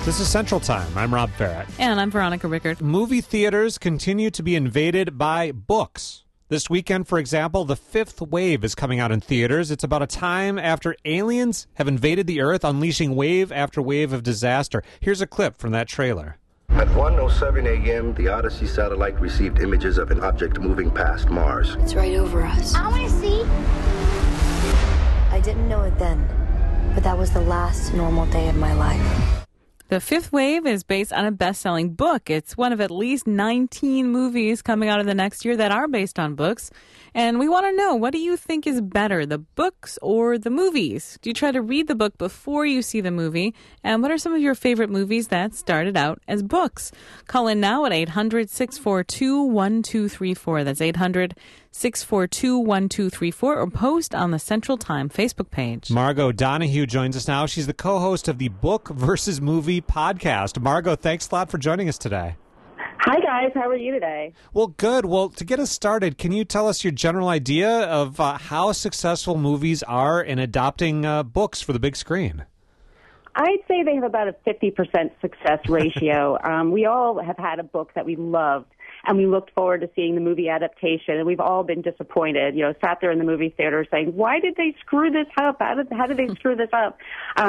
This is Central Time. I'm Rob Farrett. And I'm Veronica Rickard. Movie theaters continue to be invaded by books. This weekend, for example, The Fifth Wave is coming out in theaters. It's about a time after aliens have invaded the Earth, unleashing wave after wave of disaster. Here's a clip from that trailer. At 1:07 a.m., the Odyssey satellite received images of an object moving past Mars. It's right over us. I want to see. I didn't know it then, but that was the last normal day of my life. The Fifth Wave is based on a best-selling book. It's one of at least 19 movies coming out in the next year that are based on books. And we want to know, what do you think is better, the books or the movies? Do you try to read the book before you see the movie? And what are some of your favorite movies that started out as books? Call in now at 800-642-1234. That's 800-642-1234, or post on the Central Time Facebook page. Margot Donahue joins us now. She's the co-host of the Book versus Movie podcast. Margot, thanks a lot for joining us today. Hi, guys. How are you today? Well, good. Well, to get us started, can you tell us your general idea of how successful movies are in adopting books for the big screen? I'd say they have about a 50% success ratio. We all have had a book that we loved, and we looked forward to seeing the movie adaptation, and we've all been disappointed, sat there in the movie theater saying, why did they screw this up? How did they screw this up?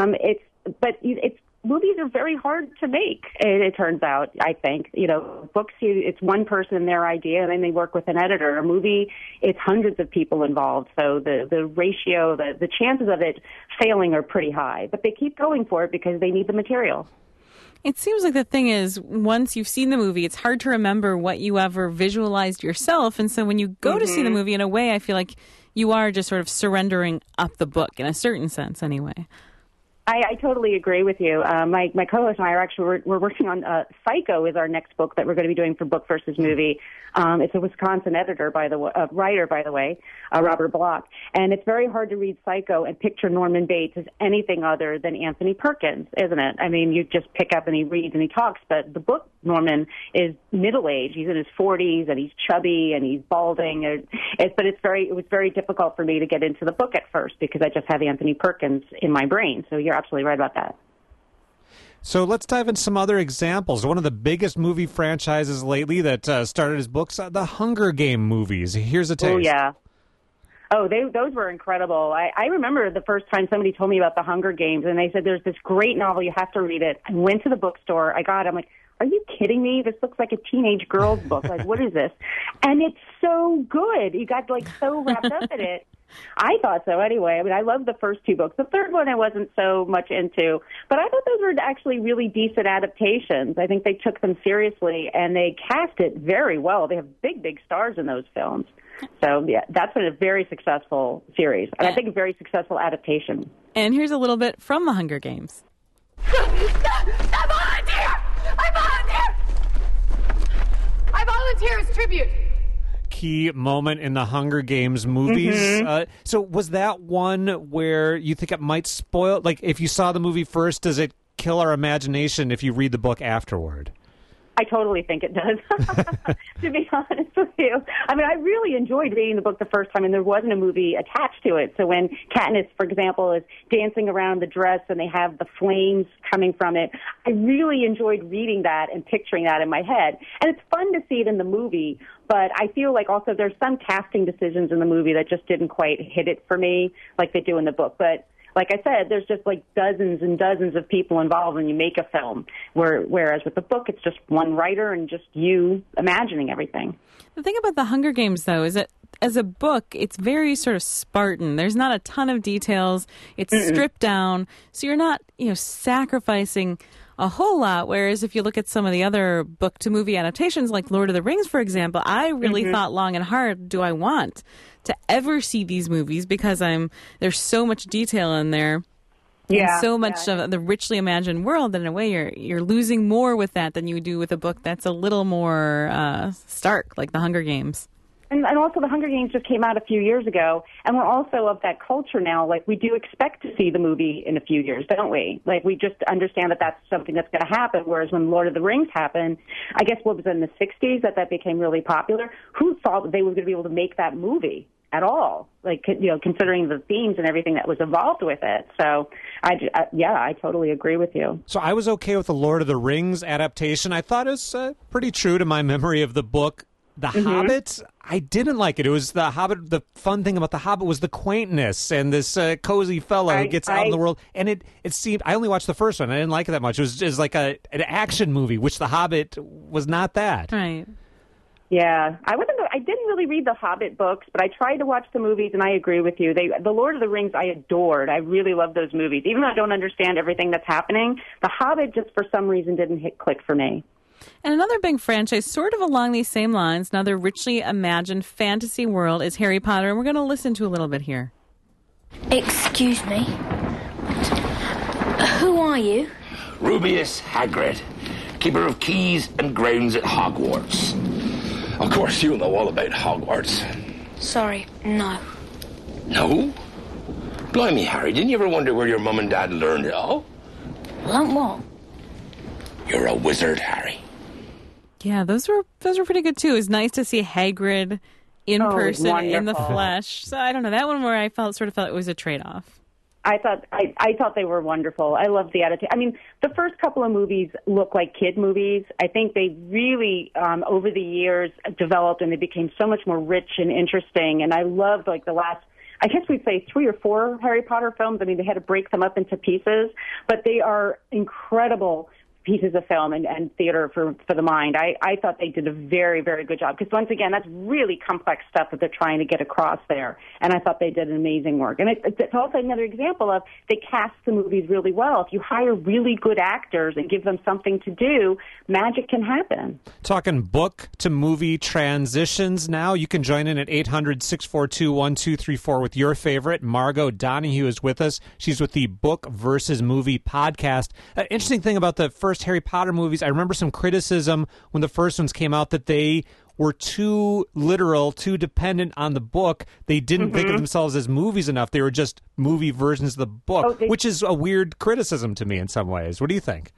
Movies are very hard to make, it turns out, I think. Books, it's one person, their idea, and then they work with an editor. A movie, it's hundreds of people involved, so the ratio, the chances of it failing are pretty high. But they keep going for it because they need the material. It seems like the thing is, once you've seen the movie, it's hard to remember what you ever visualized yourself. And so when you go to see the movie, in a way, I feel like you are just sort of surrendering up the book, in a certain sense, anyway. I totally agree with you. My co-host and I are actually we're working on Psycho is our next book that we're going to be doing for Book versus Movie. It's a Wisconsin writer, by the way, Robert Block, and it's very hard to read Psycho and picture Norman Bates as anything other than Anthony Perkins, isn't it? I mean, you just pick up and he reads and he talks, but the book Norman is middle-aged. He's in his 40s and he's chubby and he's balding. It was very difficult for me to get into the book at first because I just have Anthony Perkins in my brain. So you're absolutely right about that. So let's dive into some other examples. One of the biggest movie franchises lately that started as books, the Hunger Game movies. Here's a taste. Oh, yeah. Oh, those were incredible. I remember the first time somebody told me about the Hunger Games, and they said, there's this great novel, you have to read it. I went to the bookstore, I got it, I'm like, are you kidding me? This looks like a teenage girl's book. Like, what is this? And it's so good. You got, so wrapped up in it. I thought so anyway. I mean, I loved the first two books. The third one I wasn't so much into. But I thought those were actually really decent adaptations. I think they took them seriously, and they cast it very well. They have big, big stars in those films. So, yeah, that's been a very successful series. And I think a very successful adaptation. And here's a little bit from The Hunger Games. I volunteer as tribute. Key moment in the Hunger Games movies. So was that one where you think it might spoil? Like, if you saw the movie first, does it kill our imagination if you read the book afterward? I totally think it does, to be honest with you. I mean, I really enjoyed reading the book the first time, and there wasn't a movie attached to it. So when Katniss, for example, is dancing around the dress and they have the flames coming from it, I really enjoyed reading that and picturing that in my head. And it's fun to see it in the movie, but I feel like also there's some casting decisions in the movie that just didn't quite hit it for me like they do in the book. But like I said, there's just dozens and dozens of people involved when you make a film, whereas with the book, it's just one writer and just you imagining everything. The thing about The Hunger Games, though, is that as a book, it's very sort of Spartan. There's not a ton of details. It's stripped down, so you're not, sacrificing a whole lot, whereas if you look at some of the other book-to-movie adaptations, like Lord of the Rings, for example, I really thought long and hard, do I want to ever see these movies? Because there's so much detail in there, and so much of the richly imagined world that in a way you're losing more with that than you do with a book that's a little more stark, like The Hunger Games. And also, The Hunger Games just came out a few years ago, and we're also of that culture now. Like, we do expect to see the movie in a few years, don't we? Like, we just understand that that's something that's going to happen, whereas when Lord of the Rings happened, I guess what was in the 60s that became really popular, who thought that they were going to be able to make that movie at all? Like, considering the themes and everything that was involved with it. So I totally agree with you. So I was okay with the Lord of the Rings adaptation. I thought it was pretty true to my memory of the book. The Hobbit, I didn't like it. It was the Hobbit. The fun thing about the Hobbit was the quaintness and this cozy fellow who gets out in the world. And it seemed, I only watched the first one. I didn't like it that much. It was just like an action movie, which the Hobbit was not that. Right. Yeah, I didn't really read the Hobbit books, but I tried to watch the movies, and I agree with you. The Lord of the Rings, I adored. I really love those movies, even though I don't understand everything that's happening. The Hobbit, just for some reason, didn't hit click for me. And another big franchise, sort of along these same lines, another richly imagined fantasy world, is Harry Potter, and we're going to listen to a little bit here. Excuse me. Who are you? Rubius Hagrid, keeper of keys and grounds at Hogwarts. Of course, you'll know all about Hogwarts. Sorry, no. No? Blimey, Harry, didn't you ever wonder where your mum and dad learned it all? Learned what? You're a wizard, Harry. Yeah, those were pretty good too. It was nice to see Hagrid in person, in the flesh. So I don't know, that one where I felt it was a trade-off. I thought they were wonderful. I loved the attitude. I mean, the first couple of movies look like kid movies. I think they really, over the years, developed and they became so much more rich and interesting. And I loved the last, I guess we'd say 3 or 4 Harry Potter films. I mean, they had to break them up into pieces, but they are incredible pieces of film and theater for the mind. I thought they did a very, very good job because, once again, that's really complex stuff that they're trying to get across there, and I thought they did an amazing work. And it's also another example of they cast the movies really well. If you hire really good actors and give them something to do, magic can happen. Talking book to movie transitions now. You can join in at 800-642-1234 with your favorite. Margot Donahue is with us. She's with the Book versus Movie podcast. Interesting thing about the first Harry Potter movies, I remember some criticism when the first ones came out that they were too literal, too dependent on the book. They didn't think of themselves as movies enough. They were just movie versions of the book, which is a weird criticism to me in some ways. What do you think?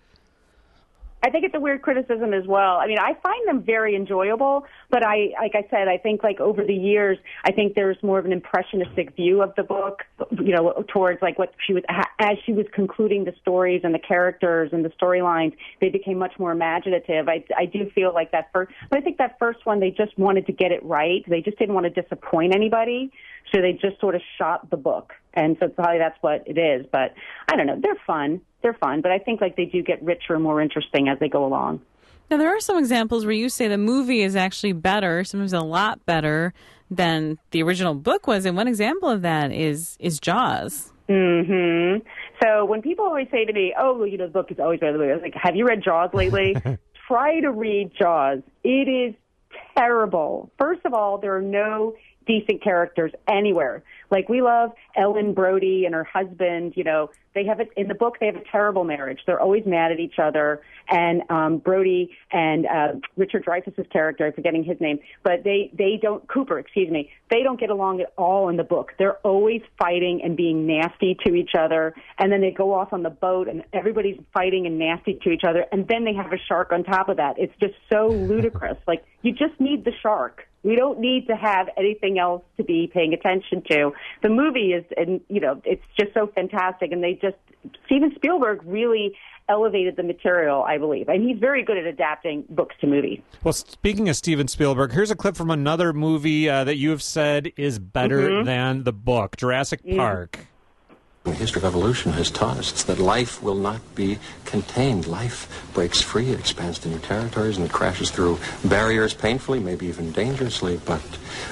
I think it's a weird criticism as well. I mean, I find them very enjoyable, but like I said, I think over the years, I think there's more of an impressionistic view of the book, towards what she was, as she was concluding the stories and the characters and the storylines, they became much more imaginative. I do feel like that first, but I think that first one, they just wanted to get it right. They just didn't want to disappoint anybody. So they just sort of shot the book. And so probably that's what it is. But I don't know. They're fun. But I think they do get richer and more interesting as they go along. Now, there are some examples where you say the movie is actually better, sometimes a lot better than the original book was. And one example of that is Jaws. Mm-hmm. So when people always say to me, the book is always better than the movie, I was like, have you read Jaws lately? Try to read Jaws. It is terrible. First of all, there are no decent characters anywhere. We love Ellen Brody and her husband, they have it in the book. They have a terrible marriage. They're always mad at each other. And Brody and Richard Dreyfuss's character, I'm forgetting his name, but they don't, Cooper, they don't get along at all in the book. They're always fighting and being nasty to each other. And then they go off on the boat and everybody's fighting and nasty to each other. And then they have a shark on top of that. It's just so ludicrous. You just need the shark. We don't need to have anything else to be paying attention to. The movie is, it's just so fantastic. And Steven Spielberg really elevated the material, I believe. And he's very good at adapting books to movies. Well, speaking of Steven Spielberg, here's a clip from another movie that you have said is better than the book, Jurassic Park. The history of evolution has taught us that life will not be contained. Life breaks free, it expands to new territories, and it crashes through barriers painfully, maybe even dangerously, but,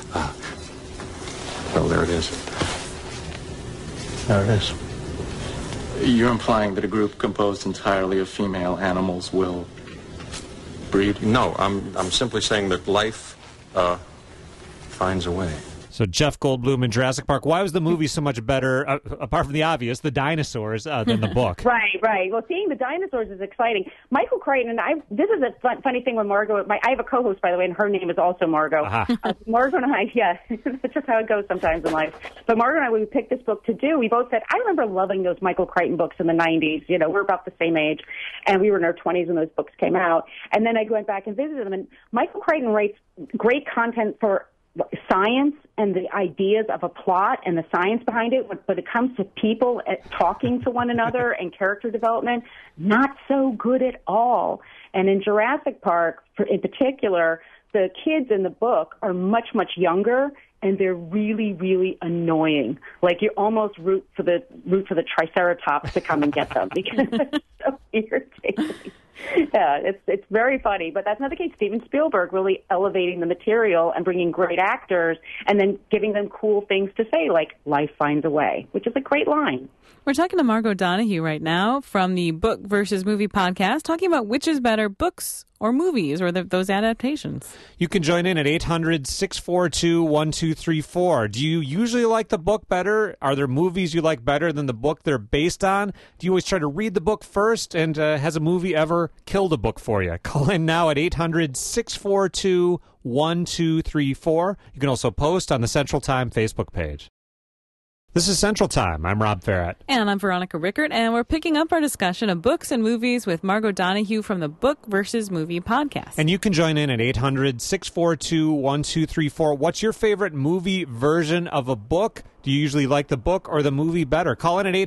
there it is. There it is. You're implying that a group composed entirely of female animals will breed? No, I'm simply saying that life finds a way. So Jeff Goldblum in Jurassic Park. Why was the movie so much better, apart from the obvious, the dinosaurs, than the book? Right. Well, seeing the dinosaurs is exciting. Michael Crichton and this is a funny thing with Margot. I have a co-host, by the way, and her name is also Margot. Margot and I, it's just how it goes sometimes in life. But Margot and I, when we picked this book to do, we both said, I remember loving those Michael Crichton books in the 90s. We're about the same age, and we were in our 20s when those books came out. And then I went back and visited them, and Michael Crichton writes great content for science and the ideas of a plot and the science behind it, but it comes to people talking to one another and character development, not so good at all. And in Jurassic Park, in particular, the kids in the book are much, much younger, and they're really, really annoying. Like, you almost root for the Triceratops to come and get them because it's so irritating. Yeah, it's very funny, but that's not the case. Steven Spielberg really elevating the material and bringing great actors and then giving them cool things to say, like "Life finds a way," which is a great line. We're talking to Margot Donahue right now from the Book versus Movie podcast, talking about which is better, books or movies, or those adaptations. You can join in at 800-642-1234. Do you usually like the book better? Are there movies you like better than the book they're based on? Do you always try to read the book first? And has a movie ever killed a book for you? Call in now at 800-642-1234. You can also post on the Central Time Facebook page. This is Central Time. I'm Rob Farrett. And I'm Veronica Rickert, and we're picking up our discussion of books and movies with Margot Donahue from the Book versus Movie podcast. And you can join in at 800-642-1234. What's your favorite movie version of a book? Do you usually like the book or the movie better? Call in at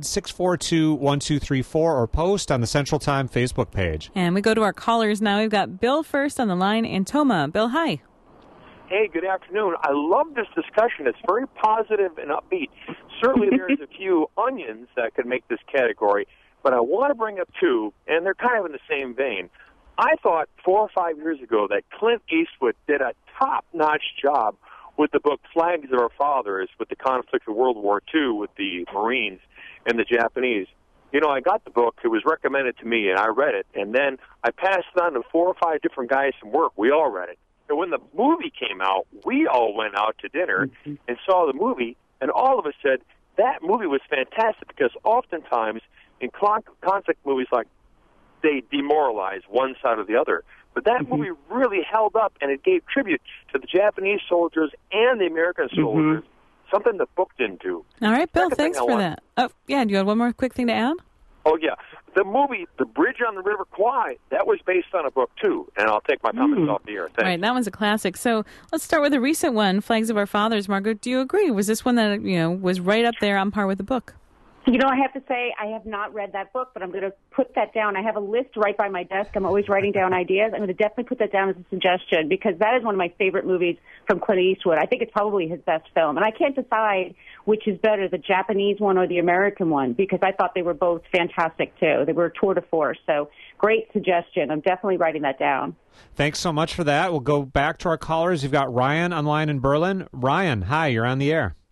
800-642-1234 or post on the Central Time Facebook page. And we go to our callers now. We've got Bill first on the line in Toma. Bill, hi. Hey, good afternoon. I love this discussion. It's very positive and upbeat. Certainly there's a few onions that could make this category, but I want to bring up two, and they're kind of in the same vein. I thought 4 or 5 years ago that Clint Eastwood did a top-notch job with the book Flags of Our Fathers, with the conflict of World War II with the Marines and the Japanese. You know, I got the book. It was recommended to me, and I read it, and then I passed it on to 4 or 5 different guys from work. We all read it. And when the movie came out, we all went out to dinner and saw the movie, and all of us said that movie was fantastic because oftentimes in conflict movies, like, they demoralize one side or the other. But that movie really held up, and it gave tribute to the Japanese soldiers and the American soldiers, something the book didn't do. All right, Bill, thanks for that. Oh, yeah, do you have one more quick thing to add? Oh, yeah. The movie, The Bridge on the River Kwai, that was based on a book, too. And I'll take my comments off the air. Thanks. Right, that one's a classic. So let's start with a recent one, Flags of Our Fathers. Margot, do you agree? Was this one that, was right up there on par with the book? I have to say, I have not read that book, but I'm going to put that down. I have a list right by my desk. I'm always writing down ideas. I'm going to definitely put that down as a suggestion because that is one of my favorite movies from Clint Eastwood. I think it's probably his best film. And I can't decide which is better, the Japanese one or the American one, because I thought they were both fantastic, too. They were a tour de force. So great suggestion. I'm definitely writing that down. Thanks so much for that. We'll go back to our callers. You've got Ryan online in Berlin. Ryan, hi, you're on the air.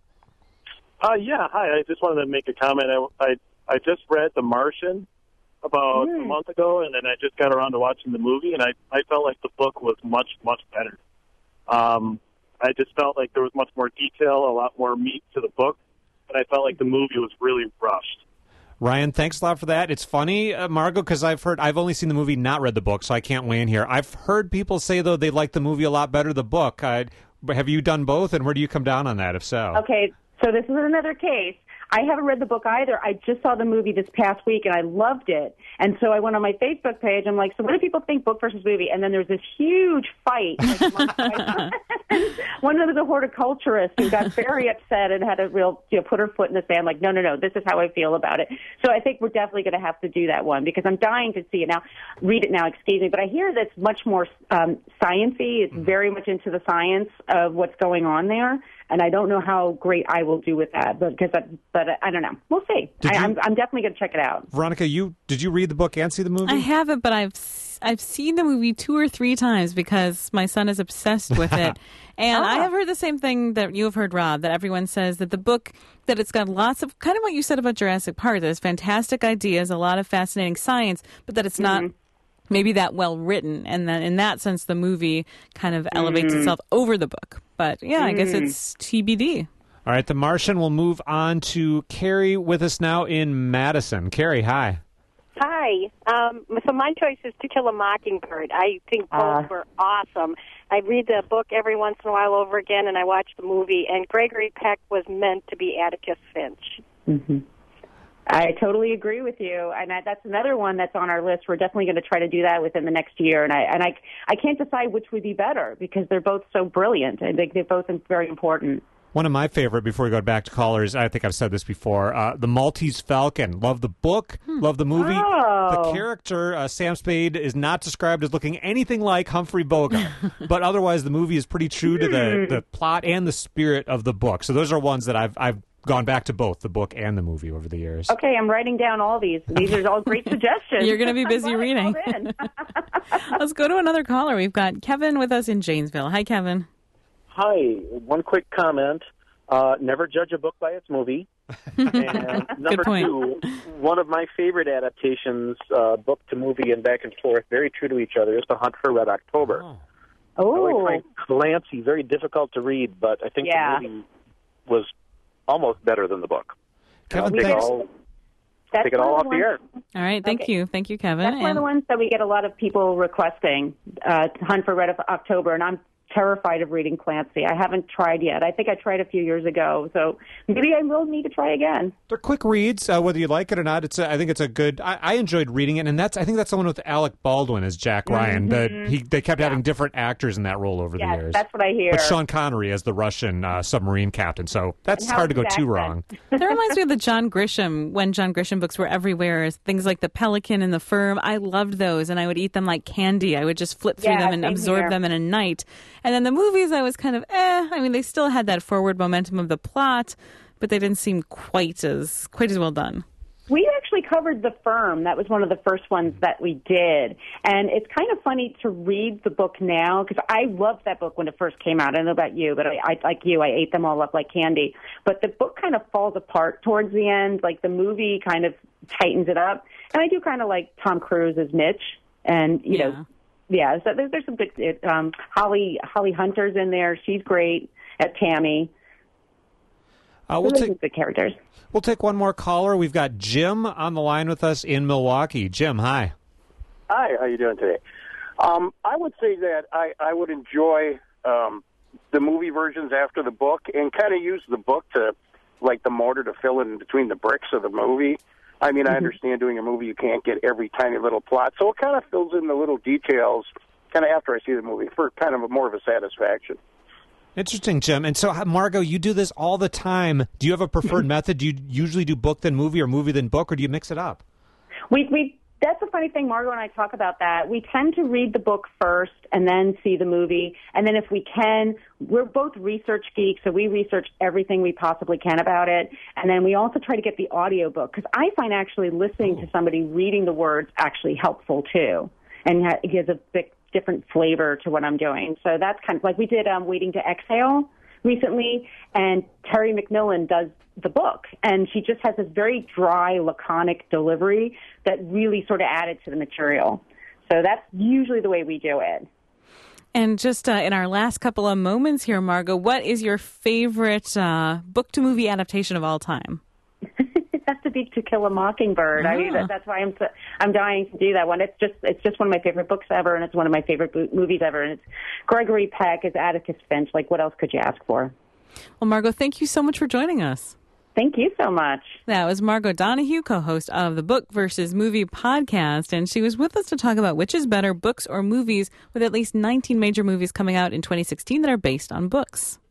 Yeah, hi. I just wanted to make a comment. I just read The Martian about a month ago, and then I just got around to watching the movie, and I felt like the book was much, much better. I just felt like there was much more detail, a lot more meat to the book, and I felt like the movie was really rushed. Ryan, thanks a lot for that. It's funny, Margot, because I've only seen the movie, not read the book, so I can't weigh in here. I've heard people say, though, they like the movie a lot better than the book. Have you done both, and where do you come down on that, if so? Okay. So this is another case. I haven't read the book either. I just saw the movie this past week, and I loved it. And so I went on my Facebook page. I'm like, so what do people think, book versus movie? And then there's this huge fight. One of the horticulturists who got very upset and had to put her foot in the sand, like, no, this is how I feel about it. So I think we're definitely going to have to do that one because I'm dying to see it now. Read it now, excuse me. But I hear that's much more science-y. It's very much into the science of what's going on there. And I don't know how great I will do with that, but I don't know. We'll see. I'm definitely going to check it out. Veronica, did you read the book and see the movie? I haven't, but I've seen the movie 2 or 3 times because my son is obsessed with it. And I have heard the same thing that you have heard, Rob, that everyone says that the book, that it's got lots of, kind of what you said about Jurassic Park, there's fantastic ideas, a lot of fascinating science, but that it's not maybe that well written, and that in that sense the movie kind of elevates itself over the book. But yeah, I guess it's TBD. All right, The Martian will move on to Carrie with us now in Madison. Carrie, hi. Hi. So my choice is To Kill a Mockingbird. I think both were awesome. I read the book every once in a while over again, and I watch the movie, and Gregory Peck was meant to be Atticus Finch. I totally agree with you, and that's another one that's on our list. We're definitely going to try to do that within the next year, and I can't decide which would be better because they're both so brilliant. I think they're both very important. One of my favorite, before we go back to callers, I think I've said this before, The Maltese Falcon. Love the book, love the movie. Oh. The character, Sam Spade, is not described as looking anything like Humphrey Bogart, but otherwise the movie is pretty true to the plot and the spirit of the book. So those are ones that I've gone back to both the book and the movie over the years. Okay, I'm writing down all these. These are all great suggestions. You're going to be busy reading. Let's go to another caller. We've got Kevin with us in Janesville. Hi, Kevin. Hi. One quick comment. Never judge a book by its movie. And number two, one of my favorite adaptations, book to movie and back and forth, very true to each other, is The Hunt for Red October. Oh. I like Clancy, very difficult to read, but I think the movie was almost better than the book. Kevin, take it all off the air. All right, thank you. Thank you, Kevin. That's one of the ones that we get a lot of people requesting, Hunt for Red October, and I'm terrified of reading Clancy. I haven't tried yet. I think I tried a few years ago, so maybe I will need to try again. They're quick reads, whether you like it or not. I think it's a good. I enjoyed reading it, and I think that's the one with Alec Baldwin as Jack Ryan. They kept having different actors in that role over the years. That's what I hear. But Sean Connery as the Russian submarine captain, so that's hard to go too wrong. That reminds me of the John Grisham, when John Grisham books were everywhere. Things like The Pelican and The Firm. I loved those, and I would eat them like candy. I would just flip through them and absorb them in a night. And then the movies, I was kind of, I mean, they still had that forward momentum of the plot, but they didn't seem quite as well done. We actually covered The Firm. That was one of the first ones that we did. And it's kind of funny to read the book now, because I loved that book when it first came out. I don't know about you, but I like you, I ate them all up like candy. But the book kind of falls apart towards the end. Like, the movie kind of tightens it up. And I do kind of like Tom Cruise as Mitch. And, you know, yeah, so there's some good, Holly Hunter's in there. She's great at Tammy. We'll take good characters. We'll take one more caller. We've got Jim on the line with us in Milwaukee. Jim, hi. Hi, how you doing today? I would say that I would enjoy the movie versions after the book and kind of use the book to, like the mortar to fill in between the bricks of the movie. I mean, I understand doing a movie, you can't get every tiny little plot, so it kind of fills in the little details kind of after I see the movie for kind of more of a satisfaction. Interesting, Jim. And so, Margot, you do this all the time. Do you have a preferred method? Do you usually do book then movie or movie then book, or do you mix it up? That's a funny thing. Margot and I talk about that. We tend to read the book first and then see the movie. And then if we can, we're both research geeks, so we research everything we possibly can about it. And then we also try to get the audiobook, because I find actually listening to somebody reading the words actually helpful, too. And it gives a bit different flavor to what I'm doing. So that's kind of like we did Waiting to Exhale recently, and Terry McMillan does the book, and she just has this very dry, laconic delivery that really sort of added to the material. So that's usually the way we do it. And just in our last couple of moments here, Margot, what is your favorite book-to-movie adaptation of all time? It has to be To Kill a Mockingbird. I mean, that's why I'm dying to do that one. It's just one of my favorite books ever, and it's one of my favorite movies ever. And it's Gregory Peck as Atticus Finch. Like, what else could you ask for? Well, Margot, thank you so much for joining us. Thank you so much. That was Margot Donahue, co-host of the Book versus Movie podcast, and she was with us to talk about which is better, books or movies, with at least 19 major movies coming out in 2016 that are based on books.